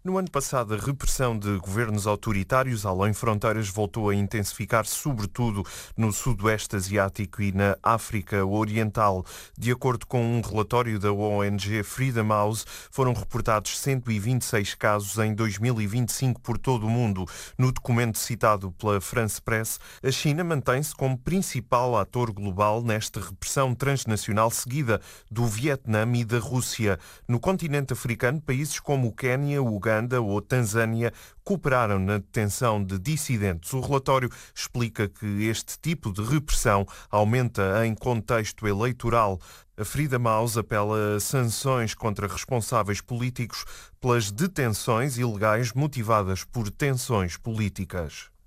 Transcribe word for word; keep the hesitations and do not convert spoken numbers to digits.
No ano passado, a repressão de governos autoritários além fronteiras voltou a intensificar-se, sobretudo no Sudoeste Asiático e na África Oriental. De acordo com um relatório da O N G Freedom House, foram reportados cento e vinte e seis casos em dois mil e vinte e cinco por todo o mundo. No documento citado pela France Press, a China mantém-se como principal ator global nesta repressão transnacional, seguida do Vietnã e da Rússia. No continente africano, países como o Quénia, o Uganda ou Tanzânia cooperaram na detenção de dissidentes. O relatório explica que este tipo de repressão aumenta em contexto eleitoral. A Freedom House apela a sanções contra responsáveis políticos pelas detenções ilegais motivadas por tensões políticas.